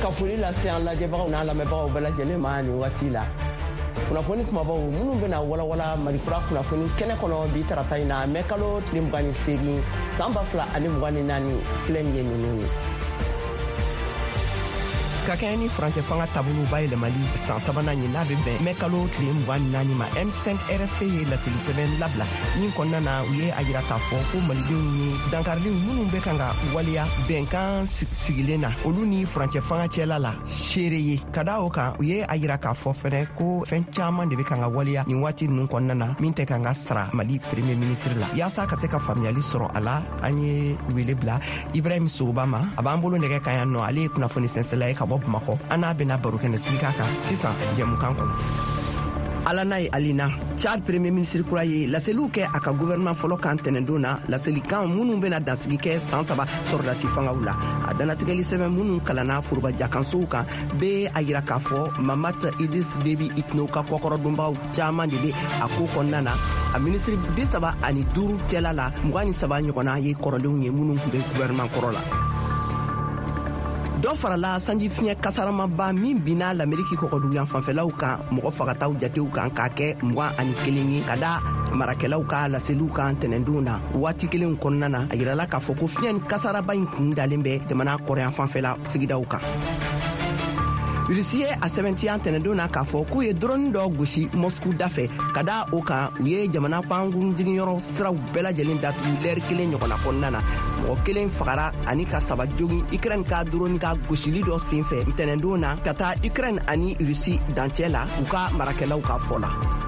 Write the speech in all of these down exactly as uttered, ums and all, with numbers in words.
ka foli lase an lajɛbagaw n'a lamɛnbagaw bɛɛ lajɛlen ma nin waati la kunnafoni kumabaw minnu bɛna walawala malikura kunnafoni kɛnɛ kɔnɔ bi tarata in na mɛ kalo tile mugan ni seegin san ba fila ani mugan ni naani filɛ nin ye ninnu ye ka kɛɲɛ ni furancɛ fanga taabolo bayɛlɛmali san sabanan ye n'a bɛ bɛn mɛ kalo tile mugan ni naani ma M cinq R F P ye laseli sɛbɛn labila min kɔnɔna na u ye a yira k'a fɔ ko malidenw ye dankariliw minnu bɛ kan ka waliya bɛnkan sigilen na olu ni furancɛ fanga cɛla la seere ye ka da o kan u ye a yira k'a fɔ fɛnɛ ko fɛn caman de bɛ kan ka waliya nin waati ninnu kɔnɔna na min tɛ kan ka sara mali premier ministre la yaasa ka se ka faamuyali sɔrɔ a la an ye wele bila Ibrahim Sogoba ma a b'an bolo nɛgɛ kan yan nɔ ale ye kunnafoni sɛnsɛla ye ka bɔ Bamakɔ an n'a bɛna baro kɛnɛ sigi kan sisan jɛmukan kɔnɔ ala n'a ye alina Chad premier ministre kura ye laseliw kɛ a ka gouvernement fɔlɔ kan tɛnɛndon na laselikan minnu bɛna dansigi kɛ san saba sɔrɔdasi fangaw la a danatigɛli sɛbɛn minnu kalanna forobajakansow kan bɛ a yira k'a fɔ Mamat Idris Déby Itno ka kɔkɔrɔdonbagaw caman de bɛ a ko kɔnɔna na a ministre bi saba ani duuru cɛla la mugan ni saba ɲɔgɔnna ye kɔrɔlenw ye minnu tun bɛ gouvernement kɔrɔ la dɔ farala sanji fiɲɛ kasaramaba min binna l'Amérique kɔkɔduyan fanfɛlaw kan mɔgɔ fagataw jatew kan k'a kɛ mugan ani kelen ye ka da marakɛlaw ka laseliw kan tɛnɛndon na waati kelen kɔnɔna na a yirala k'a fɔ ko fiɲɛ ni kasaraba in kun dalen bɛ jamana kɔrɔyan fanfɛla sigidaw kan Rusi ye a sɛbɛntiya tɛnɛndon na k'a fɔ k'u ye drone dɔ gosi Moscou dafɛ ka da o kan u ye jamana pankurun jiginyɔrɔ siraw bɛɛ lajɛlen datugu lɛri kelen ɲɔgɔnna kɔnɔna na mɔgɔ kelen fagara ani ka saba jogin Ukraine ka drone ka gosili dɔ senfɛ tɛnɛndon na ka taa Ukraine ani Rusi dancɛ la u ka marakɛlaw ka fɔ la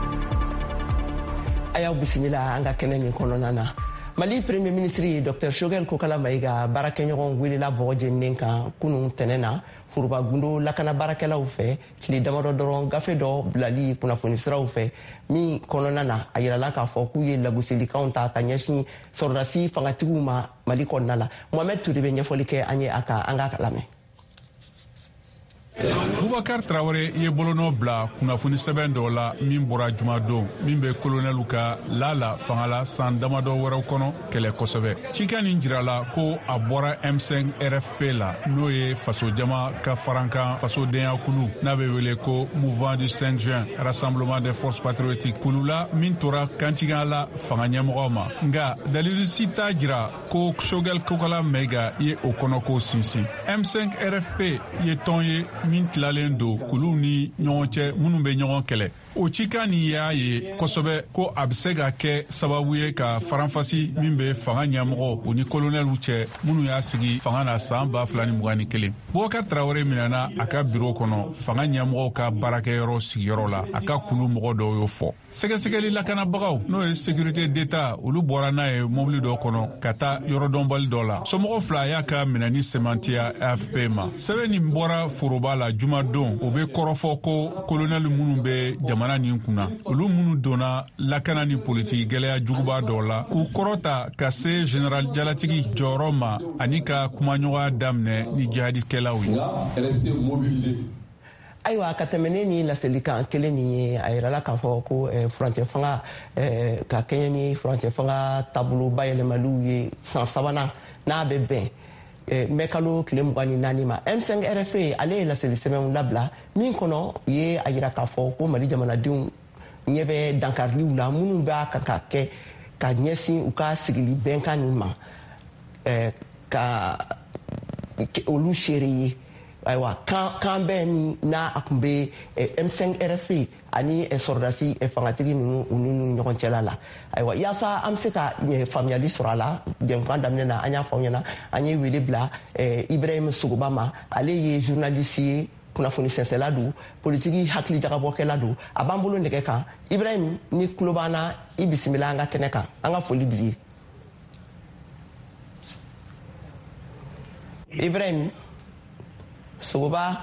a y'aw bisimila an ka kɛnɛ nin kɔnɔna na Mali premier ministre Dr Choguel Kokala Maïga baarakɛɲɔgɔn welela bɔgɔ jeninen kan kunun tɛnɛ na foroba gundo lakana baarakɛlaw fɛ tile damadɔ dɔrɔn gafe dɔ bilali kunnafoni siraw fɛ min kɔnɔna na a yirala k'a fɔ k'u ye lagosilikanw ta ka ɲɛsin sɔrɔdasi fangatigiw ma Mali kɔnɔna la Mohamed Touré bɛ ɲɛfɔli kɛ an ye a kan an ka lamɛn Boubacar Traoré ye bolonɔ bila kunnafoni sɛbɛn dɔ la min bɔra jumadon min bɛ kolonɛlu ka lala fangala san damadɔ wɛrɛw kɔnɔ kɛlɛ kosɛbɛ cika nin jirala ko a bɔra M cinq R F P la n'o ye fasojama ka farankan fasodenya kulu n'a bɛ wele ko Mouvement du cinq juin Rassemblement des forces patriotiques kulu la min tora kantiga la fanga ɲɛmɔgɔw ma nka dalilu si t'a jira ko Choguel Kokala Maïga ye o kɔnɔko sinsin M cinq R F P ye tɔn ye min tilalen do kulu ni ɲɔgɔn cɛ minnu bɛ ɲɔgɔn kɛlɛ o cika nin y'a ye kosɛbɛ ko a bɛ se ka kɛ sababu ye ka faranfasi min bɛ fanga ɲɛmɔgɔ o ni kolonɛliw cɛ minnu y'a sigi fanga na san ba fila ni mugan ni kelen Boubacar Traoré minɛna a ka biro kɔnɔ fanga ɲɛmɔgɔw ka baarakɛyɔrɔ sigiyɔrɔ la a ka kulu mɔgɔ dɔw y'o fɔ sɛgɛsɛgɛli lakanabagaw n'o ye sécurité d'état olu bɔra n'a ye mobili dɔ kɔnɔ ka taa yɔrɔdɔnbali dɔ la somɔgɔw fila y'a ka minɛni sɛmɛntiya A F P ma sɛbɛn nin bɔra foroba la jumadon o bɛ kɔrɔfɔ ko kolonɛli minnu bɛ jamana nin kunna olu minnu donna lakana ni politiki gɛlɛya juguba dɔ la k'u kɔrɔta ka se général Jalatigi jɔyɔrɔ ma ani ka kumaɲɔgɔnya daminɛ ni jihadikɛlaw ye ayiwa ka tɛmɛnen ni laselikan kelen nin ye a yirala k'a fɔ ko furancɛ fanga ka kɛɲɛ ni furancɛ fanga taabolo bayɛlɛmaliw ye san sabanan n'a bɛ bɛn mɛ kalo tile mugan ni naani ma M cinq R F ale ye laseli sɛbɛnw labila min kɔnɔ u ye a yira k'a fɔ ko Mali jamanadenw ɲɛ bɛ dankariliw la minnu b'a kan ka kɛ ka ɲɛsin u ka sigili bɛnkan nin ma ka olu seere ye ayiwa kan bɛɛ min n'a a tun bɛ M cinq R F ani sɔrɔdasi fangatigi ninnu u ni ɲɔgɔn cɛla la ayiwa yaasa an bɛ se ka faamuyali sɔrɔ a la jɛmukan daminɛ na an y'a fɔ aw ɲɛna an ye wele bila Ibrahim Sogoba ma ale ye journaliste ye kunnafoni sɛnsɛla don politiki hakili jagabɔkɛla don a b'an bolo nɛgɛ kan Ibrahim ni tulo b'an na i bisimila an ka kɛnɛ kan an ka foli b'i ye Ibrahim Sogoba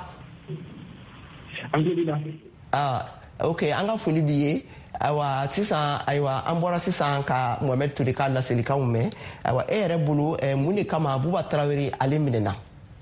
ah ok an ka foli b'i ye ayiwa sisan ayiwa an bɔra sisan ka Mohamed Touré ka laselikanw mɛn ayiwa e yɛrɛ bolo mun de kama Boubacar Traoré ale minɛna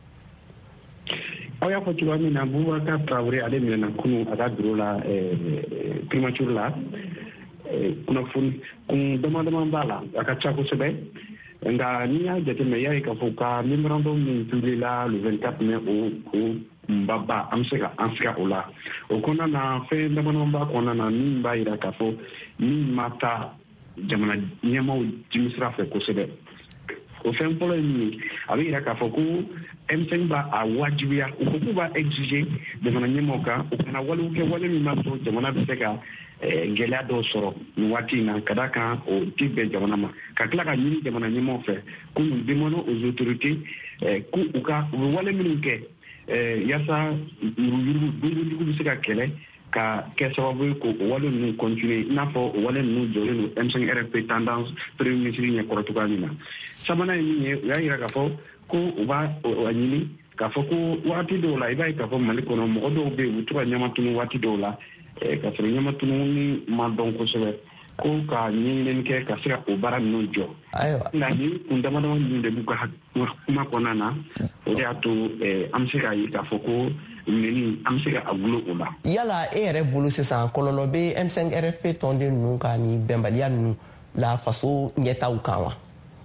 aw y'a fɔ cogoya min na Boubacar Traoré ale minɛna kunun a ka biro la primature la kunnafoni kun dama dama b'a la a ka ca kosɛbɛ nka n'i y'a jateminɛ i y'a ye k'a fɔ ka memorandum min publié la le vingt-quatre mai o mbaba an bɛ se ka an siga o la o kɔnɔna na fɛn damadɔn b'a kɔnɔna na min b'a jira k'a fɔ min ma taa jamana ɲɛmaaw jimisira fɛ kosɛbɛ o fɛn fɔlɔ ye min ye a bɛ jira k'a fɔ ko M cinq b'a a wajibiya u ko k'u b'a exiger jamana ɲɛmaaw kan u kana walew kɛ wale min b'a to jamana bɛ se ka gɛlɛya dɔw sɔrɔ nin waati in na ka d'a kan o ti bɛn jamana ma ka tila ka ɲini jamana ɲɛmaaw fɛ ko nous demandons aux autorités ko u ka u bɛ wale minnu kɛ yaasa yuruguyurugu dunkojugu bɛ se ka kɛlɛ ka kɛ sababu ye k'o wale ninnu continuer i n'a fɔ o wale ninnu jɔlen don M cinq R F P tendance premier ministre ɲɛkɔrɔ cogoya min na sabanan ye min ye u y'a jira k'a fɔ ko u b'a a ɲini k'a fɔ ko waati dɔw la i b'a ye k'a fɔ Mali kɔnɔ mɔgɔ dɔw bɛ yen u bɛ to ka ɲama tunu waati dɔw la ka sɔrɔ ɲama tununi ma dɔn kosɛbɛ ko ka ɲɛɲinini kɛ ka se ka o baara ninnu jɔ nka ni kun dama dama ninnu de b'u ka kuma kɔnɔna na o de y'a to an bɛ se k'a ye k'a fɔ ko minɛni an bɛ se ka a gulo o la. Yala e yɛrɛ bolo sisan kɔlɔlɔ bɛ M cinq R F P tɔnden ninnu ka ni bɛnbaliya ninnu la faso ɲɛtaw kan wa?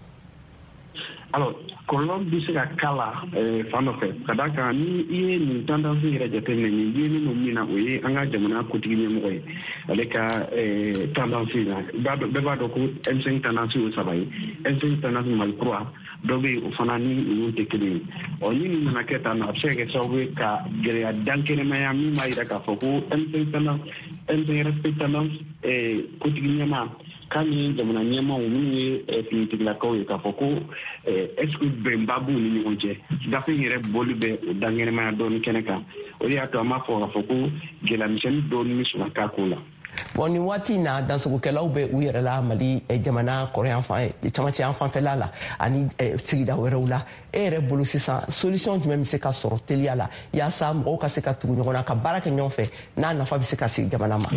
Alors kɔlɔlɔ bɛ se ka k'a la fan dɔ fɛ ka d'a kan ni i ye nin tendance yɛrɛ jateminɛ nin diɲɛ ninnu min na o ye an ka jamana kotigi ɲɛmɔgɔ ye ale ka tendance na bɛɛ b'a dɔn ko M cinq tendance y'o saba ye M cinq tendance Mali kura dɔ bɛ yen o fana ni ninnu tɛ kelen ye ɔ ni nin nana kɛ tan na a bɛ se ka kɛ sababu ye ka gɛlɛya dankɛnɛmaya min b'a jira k'a fɔ ko M cinq tendance M cinq R F P tendance kotigi ɲɛma k'a ni jamana ɲɛmaaw minnu ye finitigilakaw ye k'a fɔ ko est-ce que bɛnba b'u ni ɲɔgɔn cɛ gafe in yɛrɛ bɔli bɛ o dankɛnɛmaya dɔɔni kɛnɛ kan o de y'a to an b'a fɔ k'a fɔ ko gɛlɛyamisɛnnin dɔɔni bɛ sɔn ka k'a ko la. Bon nin waati in na dansogokɛlaw bɛ u yɛrɛ la Mali jamana kɔrɔyan fan camancɛ yan fanfɛla la ani sigida wɛrɛw la e yɛrɛ bolo sisan solution jumɛn bɛ se ka sɔrɔ teliya la yaasa mɔgɔw ka se ka tugu ɲɔgɔn na ka baara kɛ ɲɔgɔn fɛ n'a nafa bɛ se ka sigi jamana ma.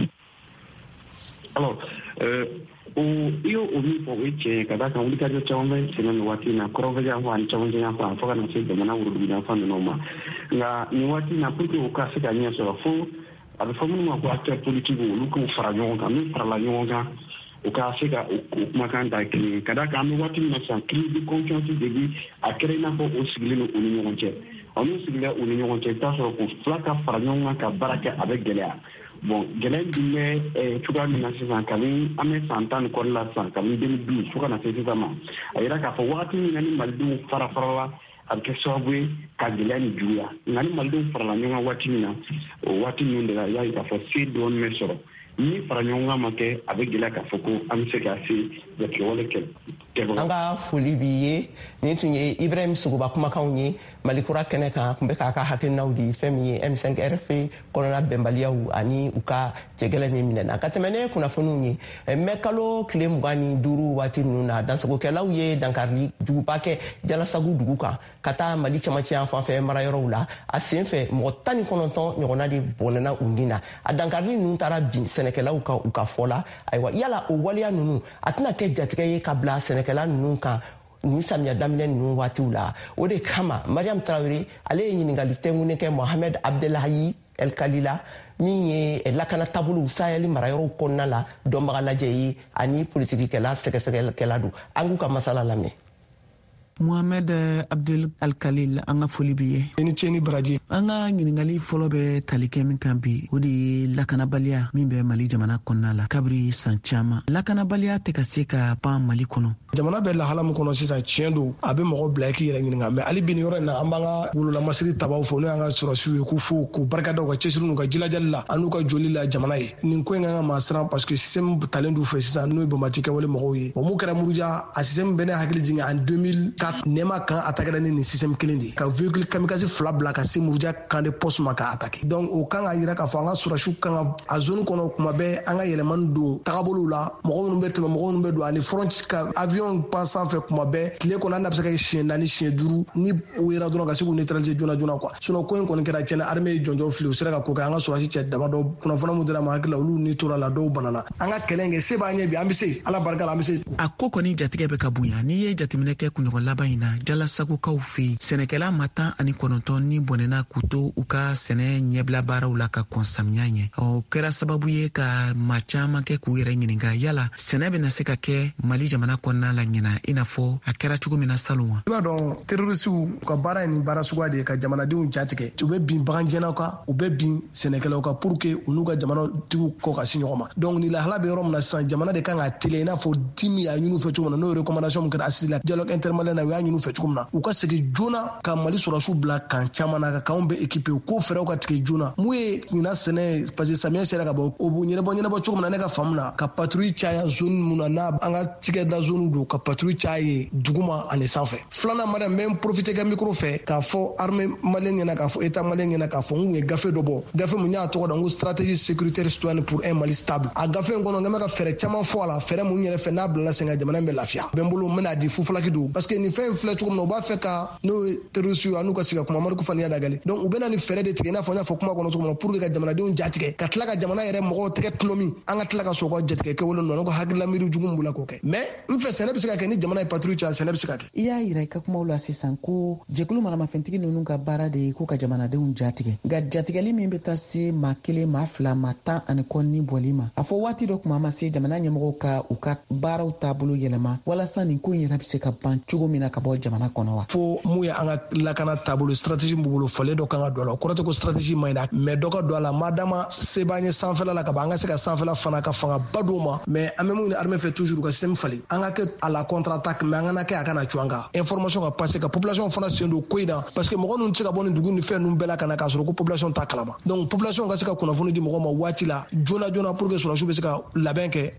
Alors o i y'o o min fɔ o ye tiɲɛ ye ka d'a kan wulikajɔ caman bɛ sɛnɛ nin waati in na kɔrɔnfɛ yan fan ani camancɛ yan fan fo ka na se jamana worodugu yan fan ninnu ma nka nin waati in na pour que o ka se ka ɲɛ sɔrɔ fo a bɛ fɔ minnu ma ko acteurs politiques olu k'u fara ɲɔgɔn kan n'u farala ɲɔgɔn kan o ka se ka o kumakan da kelen ye ka d'a kan an bɛ waati min na sisan crise de confiance de bi a kɛra i n'a fɔ o sigilen don u ni ɲɔgɔn cɛ ɔ n'u sigilen u ni ɲɔgɔn cɛ i t'a sɔrɔ k'u fila ka fara ɲɔgɔn kan ka baara kɛ a bɛ gɛlɛya bon gɛlɛya dun bɛ cogoya min na sisan kabini an bɛ san tan ni kɔɔri la sisan kabini deux mille douze fo ka na se sisan ma a yira k'a fɔ wagati min na ni malidenw fara farala a bɛ kɛ sababu ye ka gɛlɛya ni juguya nka ni malidenw farala ɲɔgɔn kan waati min na o waati ninnu de la i y'a ye k'a fɔ se dɔɔni bɛ sɔrɔ ni fara ɲɔgɔn kan ma kɛ a bɛ gɛlɛya k'a fɔ ko an bɛ se ka se jatigɛwale kɛ. An ka foli b'i ye nin tun ye Ibrahim Suguba kumakanw ye Mali kura kɛnɛ kan kun bɛ k'a ka hakilinaw di fɛn min ye M cinq R F P kɔnɔna bɛnbaliyaw ani u ka cɛgɛlɛn min minɛna ka tɛmɛ ne kunnafoniw ye mɛ kalo tile mugan ni duuru waati ninnu na dansagokɛlaw ye dankari juguba kɛ Jalasagu dugu kan ka taa Mali camancɛ yan fanfɛ marayɔrɔw la a sen fɛ mɔgɔ tan ni kɔnɔntɔn ɲɔgɔnna de bɔnɛna u nin na a dankari ninnu taara bin sɛnɛkɛlaw kan u ka fɔ la ayiwa yala o waleya ninnu a tɛna kɛ jatigɛ ye ka bila sɛnɛkɛla ninnu kan ni samiya daminɛ ninnu waatiw la o de kama Mariam Traoré ale ye ɲininkali tɛnkunnen kɛ Mohamed Abdelahi El Kalila min ye lakana taabolow Sahɛli marayɔrɔw kɔnɔna la dɔnbaga lajɛ ye ani politikikɛla sɛgɛsɛgɛlikɛla don an k'u ka masala lamɛn. Mohamed Abdel Alkalil an ka foli b'i ye. I ni ce ni baraji. An ka ɲininkali fɔlɔ bɛ tali kɛ min kan bi o de ye lakanabaliya min bɛ Mali jamana kɔnɔna la kabiri san caman. Lakanabaliya tɛ ka se ka pan Mali kɔnɔ. Jamana bɛ lahala min kɔnɔ sisan tiɲɛ don a bɛ mɔgɔ bila i k'i yɛrɛ ɲininka mais hali bi nin yɔrɔ in na an b'an ka wololamasiri tabaw fɔ n'o y'an ka sɔrɔsiw ye k'u fo k'u barikada u ka cɛsiri n'u ka jilajali la an n'u ka joli la jamana ye. Nin ko in kan ka maa siran parce que système talen d'u fɛ sisan n'o ye Bamati kɛwale mɔgɔw ye. Bon mun kɛra Muruja a système bɛ ne hakili jigin en deux mille quatre nɛma kan attaquer ni nin système kelen de ka véhicule kamikaze fila bila ka se Muruja kan de poste ma ka attaquer. Donc o kan ka yira k'a fɔ an ka sɔrɔsiw kan ka a zone kɔnɔ kuma bɛɛ an ka yɛlɛmani don tagabolow la mɔgɔ minnu bɛ tɛmɛ mɔgɔ minnu bɛ don ani front ka avion pan sanfɛ kuma bɛɛ tile kɔnɔ an na bɛ se ka kɛ siɲɛ naani siɲɛ duuru ni o yera dɔrɔn ka se k'u neutraliser joona joona quoi sinon ko in kɔni kɛra tiɲɛ na armée ye jɔnjɔn fili u sera ka ko kɛ an ka sɔrɔsi cɛ dama dɔ kunnafoni mun dira ma hakili la olu ni tora la dɔw banana an ka kɛlɛ kɛ se b'an ɲɛ bi an bɛ se ala barika la an bɛ se. A ko kɔni jatigɛ bɛ ka bonya n'i ye jateminɛ kɛ kunɲɔgɔn laban laban in na jalasagokaw fɛ sɛnɛkɛla ma tan ani kɔnɔntɔn ni bɔnɛna k'u to u ka sɛnɛ ɲɛbila baaraw la ka kɔn samiya ɲɛ o kɛra sababu ye ka ma caaman kɛ k'u yɛrɛ ɲininka yala sɛnɛ bena se ka kɛ Mali jamana kɔnɔna la ɲɛna i n'a fɔ a kɛra cogo min na salon wa. I b'a dɔn terrorisiw ka baara ye nin baara suguya de ye ka jamanadenw jatigɛ u bɛ bin baganjɛnaw kan u bɛ bin sɛnɛkɛlaw kan pour que u n'u ka jamanatigiw kɔ ka si ɲɔgɔn ma donc ni lahala bɛ yɔrɔ min na sisan jamana de kan ka teliya i n'a fɔ dimi y'a ɲini fɛ cogo min na n'o recommandation min kɛra assis la dialogue intermalien na u y'a ɲini fɛ cogo min na u ka segin joona ka Mali sɔrɔsiw bila kan caman na ka kanw bɛ équipé u k'o fɛɛrɛw ka tigɛ joona mun ye ɲina sɛnɛ parce que samiya sera ka bɔ o b'u ɲɛnabɔ ɲɛnabɔ cogo min na ne ka faamu na ka patrouille caya zone mun na n'a an ka cikɛda zone don ka patrouille caya ye duguma ani sanfɛ filanan madame n bɛ n profiter ka micro fɛ k'a fɔ armée malienne ɲɛna k'a fɔ état malien ɲɛna k'a fɔ n kun ye gafe dɔ bɔ gafe mun y'a tɔgɔ da n ko stratégie sécuritaire citoyenne pour un Mali stable a gafe in kɔnɔ n bɛ ka fɛɛrɛ caman fɔ a la fɛɛrɛ mun yɛrɛ fɛ n'a bilala sen ka jamana bɛ lafiya bɛ n bolo n bɛna di fufalaki don parce que nin fɛn in filɛ cogo min na u b'a fɛ ka n'o ye terroriste ye n'u ka se ka kuma Amadu Kufani y'a dagali donc u bɛna ni fɛɛrɛ de tigɛ i n'a fɔ n y'a fɔ kuma kɔnɔ cogo min na pour que ka jamanadenw jatigɛ ka tila ka jamana yɛrɛ mɔgɔw tɛgɛ tulomi an ka tila ka sɔn ka jatigɛ kɛwale ninnu an ka hakilila miiri jugu min b'u la k'o kɛ mais n fɛ sɛnɛ bɛ se ka kɛ ni jamana ye patrouille caya sɛnɛ bɛ se ka kɛ. I y'a yira i ka kumaw la sisan ko jɛkulu maramafɛntigi ninnu ka baara de ye ko ka jamanadenw jatigɛ nka jatigɛli min bɛ taa se maa kelen maa fila maa tan ani kɔ ni bɔli ma a fɔ waati dɔ kuma ma se jamana ɲɛmɔgɔw ka u ka baaraw taabolo yɛlɛma walasa nin ko in yɛrɛ bɛ se ka ban cogo min na ka bɔ jamana kɔnɔ wa. fo mun ye an ka lakana taabolo stratégie b'u bolo fɔlen dɔ kan ka don a la o kɔrɔ tɛ ko stratégie ma ɲi dɛ mais dɔ ka don a la madama se b'an ye sanfɛla la ka ban an ka se ka sanfɛla fana ka fanga ba d'o ma mais an bɛ mun ɲini armée fɛ toujours ka système falen an ka kɛ à la contre attaque mais an kana kɛ a kana cu an kan information ka passer ka population fana sen don ko in na parce que mɔgɔ ninnu tɛ se ka bɔ nin dugu ni fɛn ninnu bɛɛ la ka na k'a sɔrɔ ko population t'a kalama donc population ka se ka kunnafoni di mɔgɔw ma waati la joona joona pour que sɔrɔsiw bɛ se ka labɛn kɛ.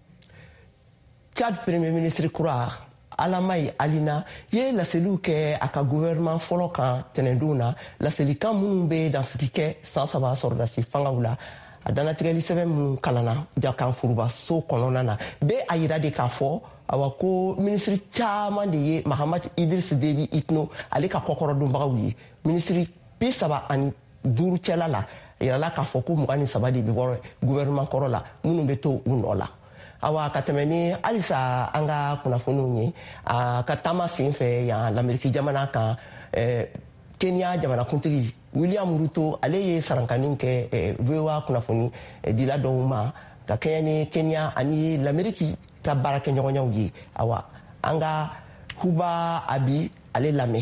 Tchad premier ministre kura Alamai Alina ye laseliw kɛ a ka gouvernement fɔlɔ kan tɛnɛndon na laselikan minnu bɛ dansigi kɛ san saba sɔrɔdasi fangaw la a danatigɛli sɛbɛn minnu kalanna jakan furubaso kɔnɔna na bɛ a yira de k'a fɔ awa ko ministre caman de ye Mahamad Idris Déby Itno ale ka kɔkɔrɔdonbagaw ye ministre bi saba ani duuru cɛla la a yirala k'a fɔ ko mugan ni saba de bɛ bɔ gouvernement kɔrɔ la minnu bɛ to u nɔ la. Awa ka tɛmɛ ni halisa an ka kunnafoniw ye a ka taama sen fɛ yan l'Amérique jamana kan Kenya jamanakuntigi William Ruto ale ye sarankani kɛ V O A kunnafoni dila dɔw ma ka kɛɲɛ ni Kenya ani l'Amérique ka baarakɛɲɔgɔnyaw ye awa an ka Huba Abi ale lamɛn.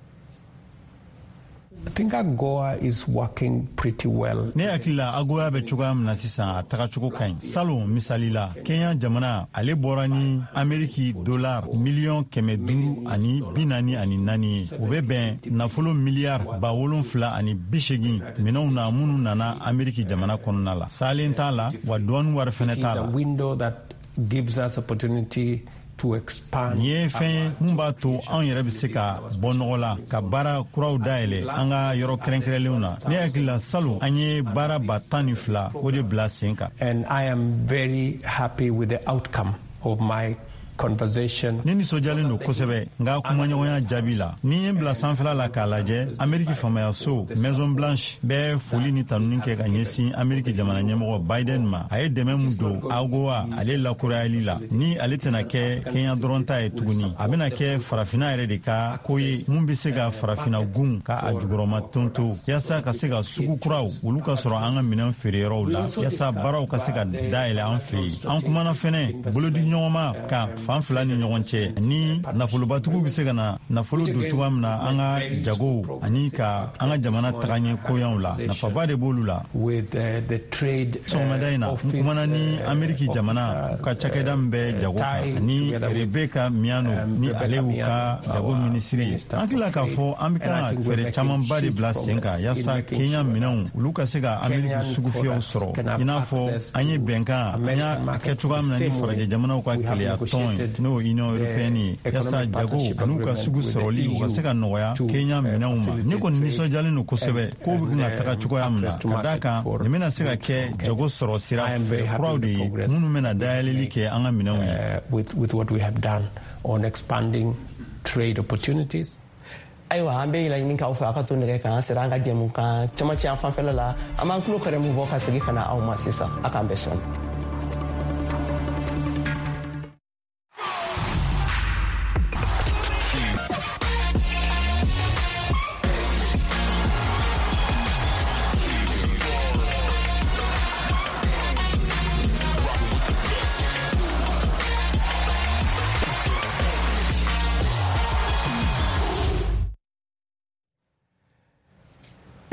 I think AGOA is working pretty well. Ne akila AGOA be cogoya min na sisan a taga cogo ka ɲi. Salon misali la Kenya jamana ale bɔra ni Ameriki dolar miliyɔn kɛmɛ duuru ani bi naani ani naani ye. O bɛ bɛn nafolo miliyari ba wolonfila ani bi seegin minɛnw na minnu nana Ameriki jamana kɔnɔna la. Salen t'a la wa dɔɔni wari fɛnɛ t'a la. It is a window that gives us opportunity to expand. Ni ye fɛn ye mun b'a to anw yɛrɛ bɛ se ka bɔ nɔgɔ la ka baara kuraw dayɛlɛ an ka yɔrɔ kɛrɛnkɛrɛnlenw na. Ne hakili la salon an ye baara ba tan ni fila o de bila sen kan. And I am very happy with the outcome of my conversation. Ni nisɔndiyalen don kosɛbɛ nka kumaɲɔgɔnya jaabi la. Ni ye n bila sanfɛla la k'a lajɛ Ameriki faamayaso Maison Blanche bɛ foli ni tanuni kɛ ka ɲɛsin Ameriki jamana ɲɛmɔgɔ Biden ma. A ye dɛmɛ min don AGOA ale lakurayali la ni ale tɛna kɛ Kenya dɔrɔn ta ye tuguni. A bɛna kɛ farafina yɛrɛ de ka ko ye mun bɛ se ka farafina gun ka a jugɔrɔma tonto yaasa ka se ka sugu kuraw olu ka sɔrɔ an ka minɛn feereyɔrɔw la yaasa baaraw ka se ka dayɛlɛ an fɛ yen. An kumana fɛnɛ bolodi ɲɔgɔnma kan fan fila ni ɲɔgɔn cɛ ni nafolobatigiw bɛ se ka na nafolo don cogoya min na an ka jagow ani ka an ka jamana tagaɲɛ koyanw la nafaba de b'olu la. Sɔgɔmada in na n kumana ni Ameriki jamana ka cakɛda min bɛ jago kan ani Rebeka Miano ni ale y'u ka jago minisiri ye. An tila k'a fɔ an bɛ kan ka fɛɛrɛ camanba de bila sen kan yaasa Kenya minɛnw olu ka se ka Ameriki sugufiyaw sɔrɔ i n'a fɔ an ye bɛnkan an y'a kɛ cogoya min na ni farajɛ jamanaw ka keleya tɔn ye n'o Union Européenne ye yaasa jago an'u ka sugu sɔrɔli u ka se ka nɔgɔya Kenya minɛnw ma. Ne kɔni nisɔndiyalen don kosɛbɛ ko bɛ kan ka taga cogoya min na ka d'a kan nin bɛna se ka kɛ jago sɔrɔ sira fɛɛrɛ kuraw de ye minnu bɛna dayɛlɛli kɛ an ka minɛnw ye. With what we have done on expanding trade opportunities. Ayiwa an bɛ laɲini k'aw fɛ a ka to nɛgɛ kan an sera an ka jɛmu kan camancɛ an fanfɛla la an b'an tulo kɛrɛmu bɔ ka segin ka na aw ma sisan a k'an bɛɛ sɔn.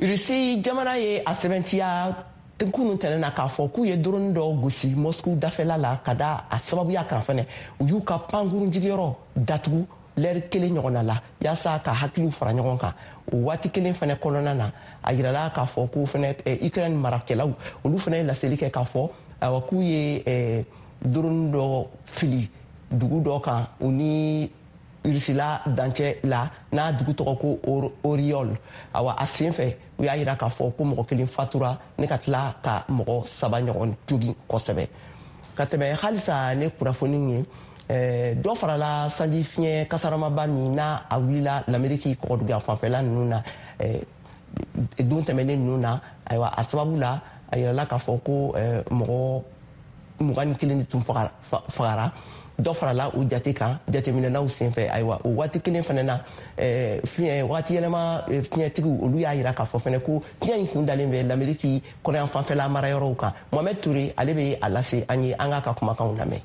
Rusi jamana ye a sɛbɛntiya kunun tɛnɛna k'a fɔ k'u ye drone dɔ gosi Moscou dafɛla la ka da a sababuya kan fɛnɛ u y'u ka pankurun jigiyɔrɔ datugu lɛri kelen ɲɔgɔnna la yaasa ka hakiliw fara ɲɔgɔn kan o waati kelen fɛnɛ kɔnɔna na a yirala k'a fɔ k'u fɛnɛ Ukraine marakɛlaw olu fɛnɛ ye laseli kɛ k'a fɔ awa k'u ye drone dɔ fili dugu dɔ kan u ni Rusila dancɛ la n'a dugu tɔgɔ ko Oriol awa a sen fɛ u y'a yira k'a fɔ ko mɔgɔ kelen fatura ne ka tila ka mɔgɔ saba ɲɔgɔn jogin kosɛbɛ ka tɛmɛ halisa ne kunnafoni ye dɔ farala sanji fiɲɛ kasaramaba min n'a a wulila l'Amérique kɔgɔduguya fanfɛla ninnu na don tɛmɛnen ninnu na ayiwa a sababu la a yirala k'a fɔ ko mɔgɔ mugan ni kelen de tun fagara dɔ farala o jate kan jateminɛnaw senfɛ ayiwa o waati kelen fana na fiɲɛ waati yɛlɛma fiɲɛtigiw olu y'a yira k'a fɔ fana ko fiɲɛ in kun dalen bɛ l'Amérique kɔrɔyan fanfɛla marayɔrɔw kan Mohamed Touré ale bɛ a lase an ye an k'a ka kumakanw lamɛn.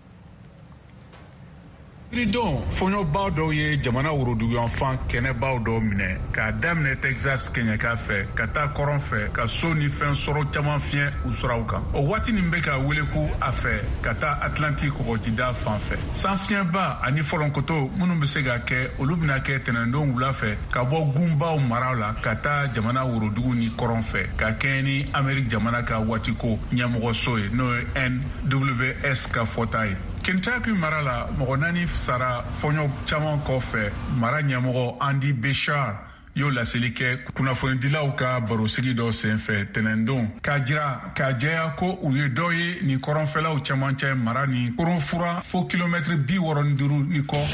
Kiridon fɔɲɔbaw dɔw ye jamana woroduguyanfan kɛnɛbaw dɔw minɛ k'a daminɛ Texas kɛɲɛka fɛ ka taa kɔrɔn fɛ ka so ni fɛn sɔrɔ caman fiɲɛ u siraw kan o waati nin bɛ ka weleku a fɛ ka taa Atlantique kɔgɔjida fan fɛ san fiɲɛba ani fɔlɔnkoto minnu bɛ se ka kɛ olu bɛna kɛ tɛnɛndon wula fɛ ka bɔ gunbaw maraw la ka taa jamana worodugu ni kɔrɔn fɛ ka kɛɲɛ ni Amérique jamana ka waatiko ɲɛmɔgɔso ye n'o ye N W S ka fɔta ye. Kentucky mara la mɔgɔ naani sara fɔɲɔ caman kɔfɛ mara ɲɛmɔgɔ Andy Béchard y'o laseli kɛ kunnafonidilaw ka barosigi dɔ senfɛ tɛnɛndon k'a jira k'a jɛya ko u ye dɔ ye ni kɔrɔnfɛlaw camancɛ mara ni koronfura fo kilomɛtiri bi wɔɔrɔ ni duuru ni kɔ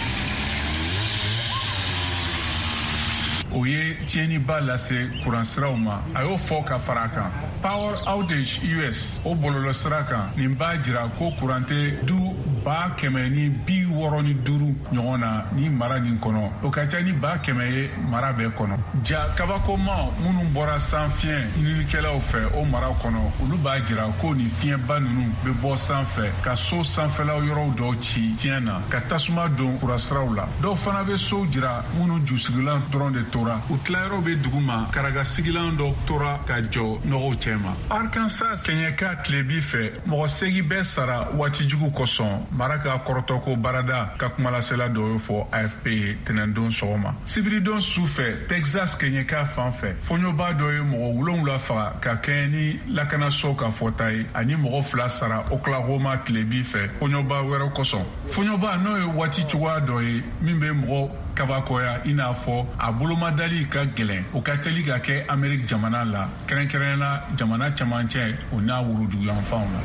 o ye tiɲɛniba lase kuransiraw ma a y'o fɔ ka fara kan Power Outage U S o bɔlɔlɔ sira kan nin b'a jira ko kurante du ba kɛmɛ ni bi wɔɔrɔ ni duuru ɲɔgɔn na ni mara nin kɔnɔ o ka ca ni ba kɛmɛ ye mara bɛɛ kɔnɔ ja kabakoma minnu bɔra san fiɲɛ ɲininikɛlaw fɛ o mara kɔnɔ olu b'a jira ko ni fiɲɛba ninnu bɛ bɔ sanfɛ ka so sanfɛlaw yɔrɔw dɔw ci fiɲɛ na ka tasuma don kurasiraw la dɔw fana bɛ sow jira minnu jusigilan dɔrɔn de tora u tilayɔrɔ bɛ dugu ma karagasigilan dɔ tora ka jɔ nɔgɔw cɛ ma Arkansas kɛɲɛka tilebi fɛ mɔgɔ segi bɛɛ sara waatijugu kosɔn mara ka kɔrɔtɔko barada ka kumalasela dɔ y'o fɔ A F P ye tɛnɛndon sɔgɔma sibiridon su fɛ Texas kɛɲɛka fan fɛ fɔɲɔba dɔ ye mɔgɔ wolonwula faga ka kɛɲɛ ni lakanaso ka fɔta ye ani mɔgɔ fila sara Oklahoma tilebi fɛ fɔɲɔba wɛrɛ kosɔn fɔɲɔba n'o ye waati cogoya dɔ ye min bɛ mɔgɔ kabakoya i n'a fɔ a bolomadali ka gɛlɛn o ka teli ka kɛ Amérique jamana la kɛrɛnkɛrɛnna jamana camancɛ o n'a wuruduguyanfanw la.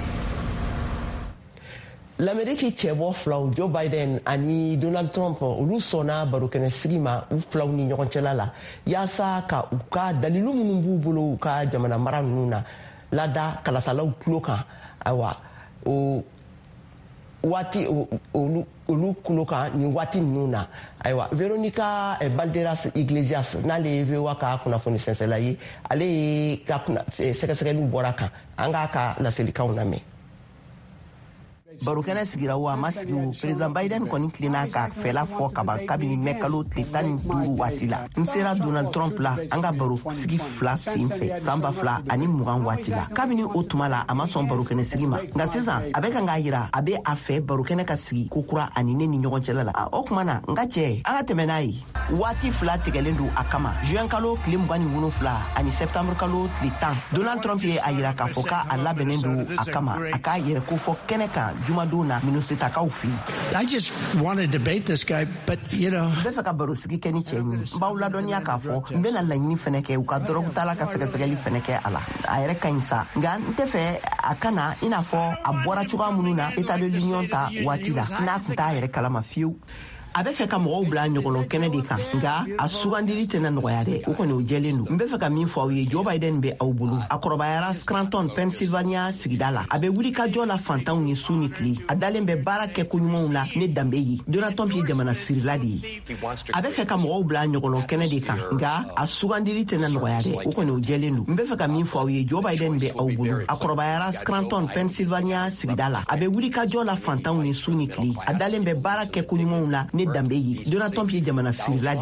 L'Amérique cɛbɔ filaw Joe Biden ani Donald Trump olu sɔnna barokɛnɛsigi ma u filaw ni ɲɔgɔn cɛla la yaasa ka u ka dalilu minnu b'u bolo u ka jamana mara ninnu na lada kalatalaw tulo kan ayiwa o waati olu olu kulo kan ni waati ninnu na ayiwa Veronica Balderas Iglesias n'ale ye V O A ka kunnafoni sɛnsɛnla ye ale ye ka sɛgɛsɛgɛliw bɔra kan an k'a ka laselikanw lamɛn. barokɛnɛ sigira wa ma sigi o president Biden kɔni tilenna ka fɛla fɔ kaban kabini mɛ kalo tile tan ni duuru waati la n sera Donald Trump la an ka baro sigi fila sen fɛ san ba fila ani mugan waati la kabini o tuma la a ma sɔn barokɛnɛ sigi ma nka sisan a bɛ kan k'a yira a bɛ a fɛ barokɛnɛ ka sigi ko kura ani ne ni ɲɔgɔn cɛla la o tuma na n ka cɛ an ka tɛmɛ n'a ye waati fila tigɛlen don a kama juin kalo tile mugan ni wolonfila ani septembre kalo tile tan Donald Trump ye a yira k'a fɔ k'a labɛnnen don a kama a k'a yɛrɛ ko fɔ kɛnɛ kan jumadow na minisitakaw fɛ yen. I just want to debate this guy, but you know. n bɛ fɛ ka barosigi kɛ ni cɛ ɲi n b'aw ladɔnniya k'a fɔ n bɛna laɲini fɛnɛ kɛ u ka dɔrɔgutala ka sɛgɛsɛgɛli fɛnɛ kɛ a la a yɛrɛ ka ɲi sa nka n tɛ fɛ a ka na i n'a fɔ a bɔra cogoya minnu na état de l'union ta waati la n'a tun t'a yɛrɛ kalama fiyewu a bɛ fɛ ka mɔgɔw bila ɲɔgɔnlɔn kɛnɛ de kan nka a sugandili tɛna nɔgɔya dɛ o kɔni o jɛlen don n bɛ fɛ ka min fɔ aw ye Joe Biden bɛ aw bolo a kɔrɔbayara Scranton Pennsylvania sigida la a bɛ wuli ka jɔ la fantanw ye su ni tile a dalen bɛ baara kɛ ko ɲumanw la ne danbe ye Donald Trump ye jamana firila de ye a bɛ fɛ ka mɔgɔw bila ɲɔgɔnlɔn kɛnɛ de kan nka a sugandili tɛna nɔgɔya dɛ o kɔni o jɛlen don n bɛ fɛ ka min fɔ aw ye Joe Biden bɛ aw bolo a kɔrɔbayara Scranton Pennsylvania sigida la a bɛ wuli ka jɔ la fantanw ye su ni tile a dalen bɛ baara kɛ ko ɲumanw la ne danbe ye Donald Trump ye jamana firila de ye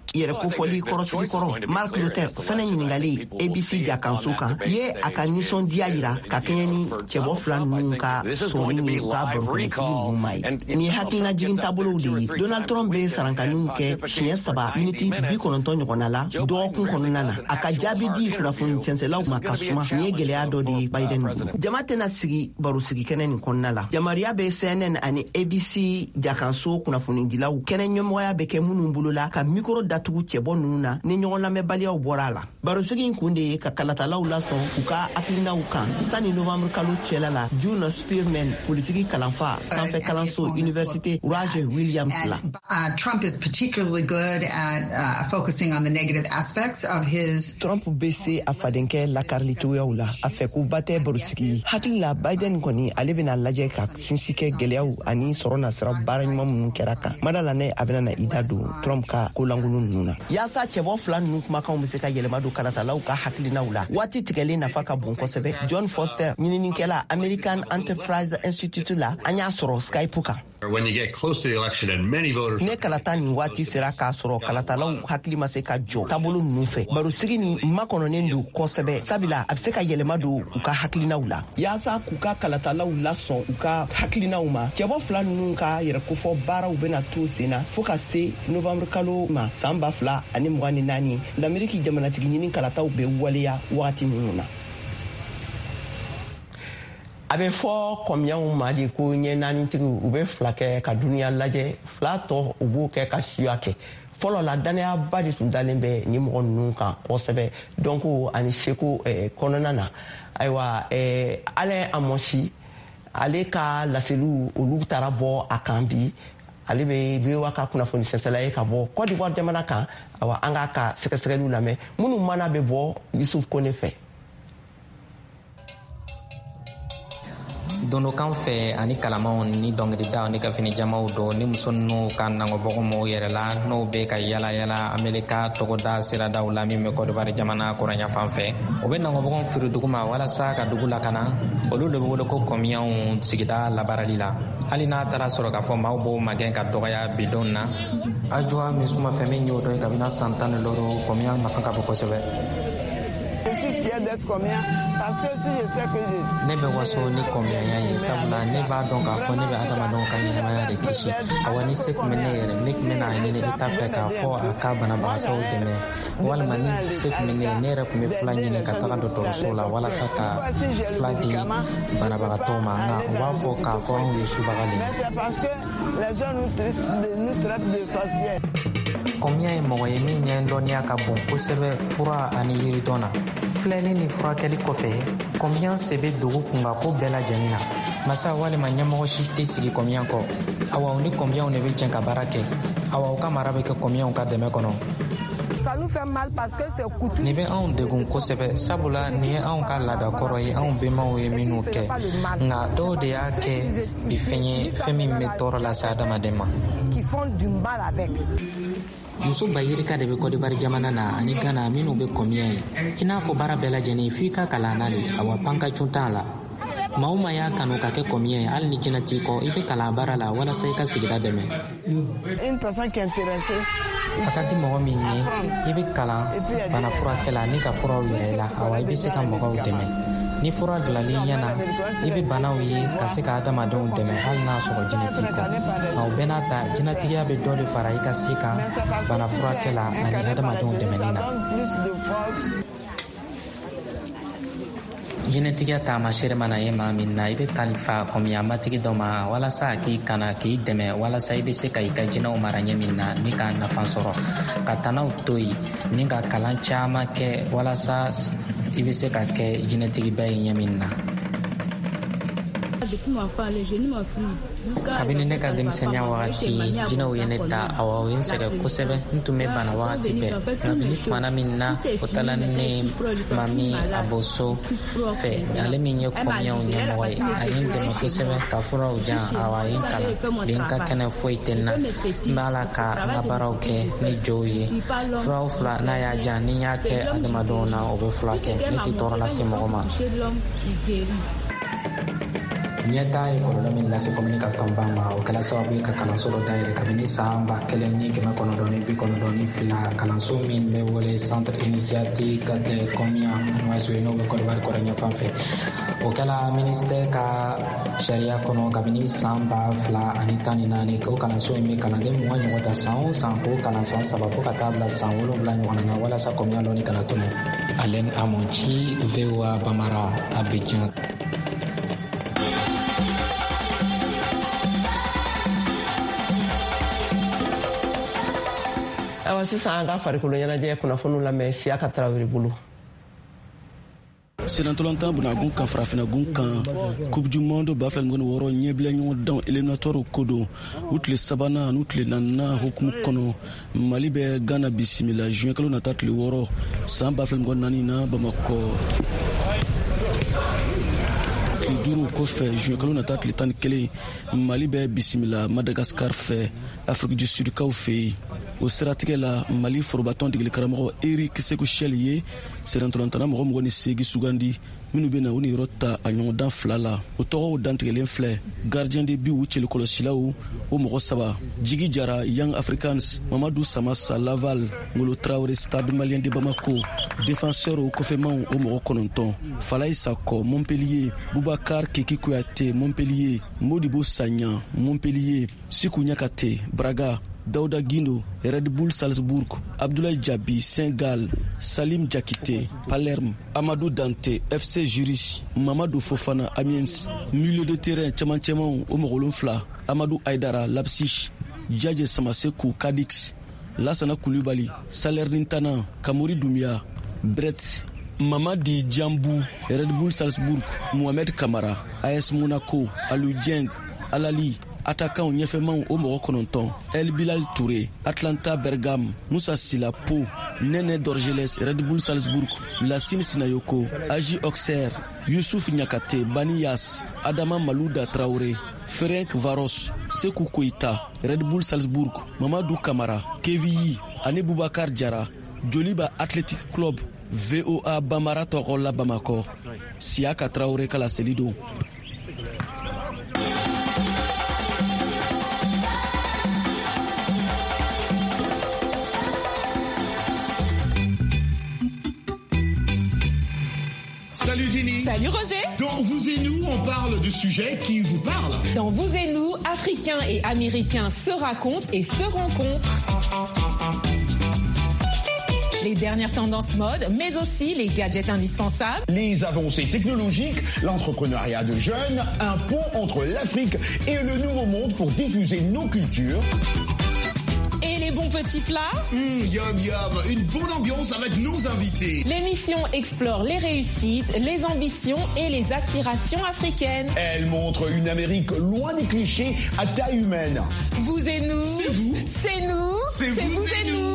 yɛrɛ kofɔli kɔrɔsigi kɔrɔ Mark Luther fɛnɛ ɲiningali A B C jakanso kan ye a ka nisɔndiya yira ka kɛɲɛ ni cɛbɔ fila ninnu ka sɔɔni ye u ka barokɛsigi ninnu ma ye. Nin ye hakilina jigin taabolow de ye. Donald Trump be sarankaniw kɛ siɲɛ saba miniti bi kɔnɔntɔn ɲɔgɔnna la dɔgɔkun kɔnɔna na. A ka jaabi di kunnafoni cɛnsɛlaw ma ka suma. Nin ye gwɛlɛya dɔ de ye Biden bolo. Jama tɛna sigi barosigi kɛnɛ nin kɔnɔna la. Yamariya be C N N ani A B C jakanso kunnafonidilaw kɛnɛ ɲɛmɔgɔya bɛ kɛ minnu bolo la ka mikro datugu cɛbɔ ninnu na ni ɲɔgɔn lamɛnbaliyaw bɔra a la. Barosigi in kun de ye ka kalatalaw lasɔn u ka hakilinaw kan sani novembre kalo cɛla la. June Spearman politiki kalanfa sanfɛ kalanso Université Roger Williams la. Uh, Trump is particularly good at uh, focusing on the negative aspects of his. Trump be se a fadenkɛ lakaritoyaw la a fɛ ko ba tɛ barosigi. Hakili la Biden kɔni ale bɛna lajɛ ka sinsi kɛ gwɛlɛyaw ani sɔrɔ nasira baara ɲuman minnu kɛra kan. Madala ne a bɛna na i da don Trump ka kolankolon ninnu na. Yaasa cɛbɔ fila ninnu kumakanw bɛ se ka yɛlɛma don kalatalaw ka hakilinaw la. Waati tigɛlen nafa ka bon kosɛbɛ. John Foster ɲininikɛla American Enterprise Institute la an y'a sɔrɔ Skype kan. When you get close to the election and many voters ne kalata nin waati sera k'a sɔrɔ kalatalaw hakili ma se ka jɔ taabolo ninnu fɛ. Barosigi nin makɔnɔnen don kosɛbɛ sabula a bɛ se ka yɛlɛma don u ka hakilinaw la. Yaasa k'u ka kalatalaw lasɔn u ka hakilinaw ma cɛbɔ fila ninnu ka yɛrɛkofɔ baaraw bɛna to sen na fo ka se novembre kalo ma san ba fila ani mugan ni naani l'Ameriki jamanatigi ɲini kalataw bɛ waleya wagati minnu na. A bɛ fɔ kɔmiyaw ma de ko ɲɛ naanitigiw u bɛ fila kɛ ka duniya lajɛ fila tɔ u b'o kɛ ka siya kɛ. Fɔlɔ la danayaba de tun dalen bɛ nin mɔgɔ ninnu kan kosɛbɛ donc ani seko kɔnɔna na ayiwa ale Amosi ale ka laseliw olu taara bɔ a kan bi ale bɛ V O A ka kunnafoni sɛnsɛla ye ka bɔ Côte d'Ivoire jamana kan awa an k'a ka sɛgɛsɛgɛliw lamɛn minnu mana bɛ bɔ Yusuf Kone fɛ. Dondokan fɛ ani kalamaw ni dɔnkilidaw ni ka fini jamaw dɔ ni muso ninnu ka nangɔbɔgɔmɔgɔw yɛrɛ la n'o bɛ ka yala yala Amerika tɔgɔda siradaw la min bɛ Côte d'Ivoire jamana kɔrɔnya fan fɛ o bɛ nangɔbɔgɔw firi dugu ma walasa ka dugu lakana olu de bɛ wele ko kɔmiyaw sigida labarali la hali n'a taara sɔrɔ k'a fɔ maaw b'o magɛn ka dɔgɔya bidon na ajuwa min suma fɛn min y'o dɔ ye kabini san tan ni wɔɔrɔ kɔmiya nafa ka bon kosɛbɛ. Je suis fier d'être combien parce que si je sais que je ne bɛ waso ni kɔmiyanya ye sabula ne b'a dɔn k'a fɔ ne bɛ adamadenw ka ɲɛnamaya de kisi awa ni se tun bɛ ne yɛrɛ ne tun bɛ n'a ɲini e ta fɛ k'a fɔ a ka banabagatɔw dɛmɛ walima ni se tun bɛ ne ye ne yɛrɛ tun bɛ fila ɲini ka taga dɔgɔtɔrɔso la walasa ka fila di banabagatɔw ma nka u b'a fɔ k'a fɔ anw ye subagalen kɔmiya ye mɔgɔ ye min ɲɛ dɔnniya ka bon kosɛbɛ fura ani yiridɔn na filɛli ni furakɛli kɔfɛ kɔmiya se bɛ dogo kunka ko bɛɛ lajɛlen na masa walima ɲɛmɔgɔ si tɛ sigi kɔmiya kɔ awa u ni kɔmiyaw de bɛ jɛn ka baara kɛ awa u ka mara bɛ kɛ kɔmiyaw ka dɛmɛ kɔnɔ. Nin bɛ anw degun kosɛbɛ sabula nin ye anw ka laadakɔrɔ ye anw bɛnbaw ye minnu kɛ nka dɔw de y'a kɛ bi fɛn ye fɛn min bɛ tɔɔrɔ lase adamaden ma. Muso bayirika de bɛ Côte d'Ivoire jamana na ani Ghana minnu bɛ kɔmiya ye i n'a fɔ baara bɛɛ lajɛlen f'i ka kalan na de awa panka cuntan la maa o maa y'a kanu ka kɛ kɔmiya ye hali ni jinɛ t'i kɔ i bɛ kalan baara la walasa i ka sigida dɛmɛ. A ka di mɔgɔ min ye i bɛ kalan bana furakɛla ni ka furaw yɛrɛ la awa i bɛ se ka mɔgɔw dɛmɛ ni fura dilali ɲɛna i bɛ banaw ye ka se ka adamadenw dɛmɛ hali n'a sɔrɔ jinɛ t'i kɔ nka o bɛɛ n'a ta jinɛtigiya bɛ dɔ de fara i ka se kan bana furakɛla ani adamadenw dɛmɛni na. jinɛtigiya taamasere mana ye maa min na i bɛ kalifa kɔmiyamatigi dɔ ma walasa k'i kana k'i dɛmɛ walasa i bɛ se ka i ka jinɛw mara ɲɛ min na ni k'a nafa sɔrɔ ka tanaw to yen ni ka kalan caman kɛ walasa i bɛ se ka kɛ jinɛtigiba ye ɲɛ min na. Kabini ne ka denmisɛnniya wagati jinɛw ye ne ta awa o ye n sɛgɛn kosɛbɛ n tun bɛ bana wagati bɛɛ nka bi tumana min na o taala ni ne mami a bɔ so fɛ ale min ye kɔmiyaw ɲɛmɔgɔ ye a ye n dɛmɛ kosɛbɛ ka furaw jan awa a ye n kalan bi n ka kɛnɛ foyi tɛ n na n b'a la ka n ka baaraw kɛ ni jɔw ye fura o fila n'a y'a jan ni n y'a kɛ adamadenw na o bɛ furakɛ ne tɛ tɔɔrɔ lase mɔgɔ ma. ɲɛta ye kɔlɔlɔ min lase komini ka tɔnba ma o kɛla sababu ye ka kalanso dɔ dayɛlɛ kabini san ba kelen ni kɛmɛ kɔnɔdɔ ni bi kɔnɔdɔ ni fila kalanso min bɛ wele centre initiatique de communication n'o bɛ Côte d'Ivoire kɔrɔɲɛ fan fɛ o kɛla ministère ka sariya kɔnɔ kabini san ba fila ani tan ni naani o kalanso in bɛ kalanden mugan ɲɔgɔn ta san o san ko kalan san saba fo ka taa bila san wolonwula ɲɔgɔn na walasa kɔmiya dɔɔni kana tunu. Alain Amonchi, V O A Bamara, Abidjan. Awa sisan an ka farikolo ɲɛnajɛ kunnafoniw lamɛn Siyaka Tarawele bolo. Senatolantan bunagun kan farafinagun kan Coupe du Monde ba fila ngoni woro ɲɛbila ɲɔgɔn dan éliminatoire ko don u tile sabanan n'u tile naaninan hukumu kɔnɔ Mali bɛ Ghana bisimila juin kalo nata tile wɔɔrɔ san ba fila ngoni naani na Bamakɔ tile duuru kɔfɛ juin kalo nata tile tan ni kelen Mali bɛ bisimila Madagascar fɛ Afrique du Sud kaw fɛ yen o siratigɛ la Mali forobatɔn degeli karamɔgɔ Eric Sekou Chel ye senatolantana mɔgɔ mɔgɔ ni segi sugandi minnu bɛna u ni yɔrɔ ta a ɲɔgɔndan fila la o tɔgɔw dantigɛlen filɛ gardien de but u cɛlikɔlɔsilaw o mɔgɔ saba Jigi Jara Young Africans Mamadou Samassa Laval Ngolo Traoré Stade Malien de Bamako défenseur o kɔfɛmanw o mɔgɔ kɔnɔntɔn Falaye Sakɔ Montpellier Boubacar Keki Kouyaté Montpellier Modibo Sagna Montpellier Sikou Niakate Braga Daouda Guindo, Red Bull Salzbourg, Abdoulaye Diaby, Saint-Gall, Salim Diakité, Palerme, Amadou Dante, F C Zurich, Mamadou Fofana, Amiens, milieu de terrain, Tchaman Tchaman, Omorolon Fla, Amadou Aïdara, Leipzig, Djadje Samasekou, Cadix, Lassana Koulibaly, Salernitana, Kamouri Doumia, Brett, Mamadi Djambou, Red Bull Salzbourg, Mohamed Kamara, A S Monaco, Alou Dieng, Alali, attaquant ɲɛfɛmanw o mɔgɔ kɔnɔntɔn El Bilal Touré Atlanta Bergame Moussa Sila Po Nene Dorgeles Red Bull Salzbourg Lassine Sinayoko Agi Auxerre Youssouf Niakate Bani Yas Adama Malouda Traoré Ferenc Varos Sekou Koita Red Bull Salzbourg Mamadou Kamara Kevi ani Boubacar Diarra Joliba Athletic Club V O A Bamara Torola Bamako Siyaka Traoré Kala Selido. Salut Jenny. Salut Roger. Dans Vous et Nous, on parle de sujets qui vous parlent. Dans Vous et Nous, Africains et Américains se racontent et se rencontrent. Les dernières tendances mode, mais aussi les gadgets indispensables. Les avancées technologiques, l'entrepreneuriat de jeunes, un pont entre l'Afrique et le Nouveau Monde pour diffuser nos cultures. Et les bons petits plats. Mmh, yum yum, une bonne ambiance avec nos invités. L'émission explore les réussites, les ambitions et les aspirations africaines. Elle montre une Amérique loin des clichés à taille humaine. Vous et nous. C'est vous. C'est nous. C'est vous, vous et nous.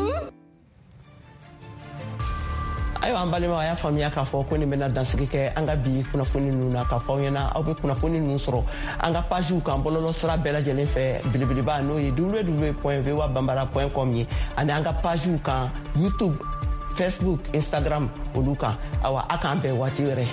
ayiwa an balima a y'a faamuya k'a fɔ ko nin bɛna dansigi kɛ an ka bi kunnafoni ninnu na k'a fɔ aw ɲɛna aw bɛ kunnafoni ninnu sɔrɔ an ka pajiw kan bɔlɔlɔ sira bɛɛ lajɛlen fɛ belebeleba n'o ye w w w point v o a bambara point com ye ani an ka pajiw kan YouTube Facebook Instagram olu kan awa a k'an bɛn waati wɛrɛ.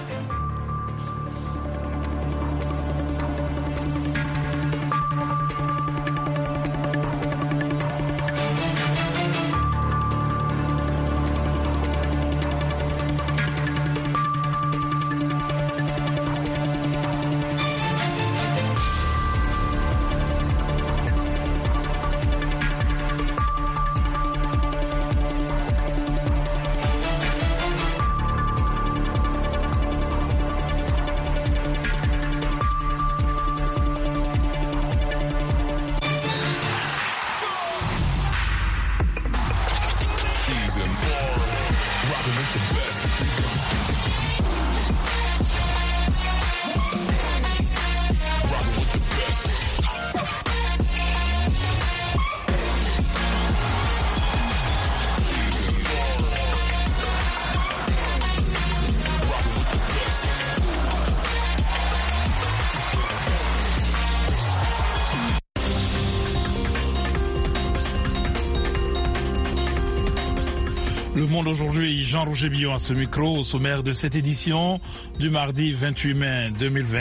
Le Monde aujourd'hui, Jean-Roger Billon à ce micro, au sommaire de cette édition du mardi vingt-huit mai deux mille vingt.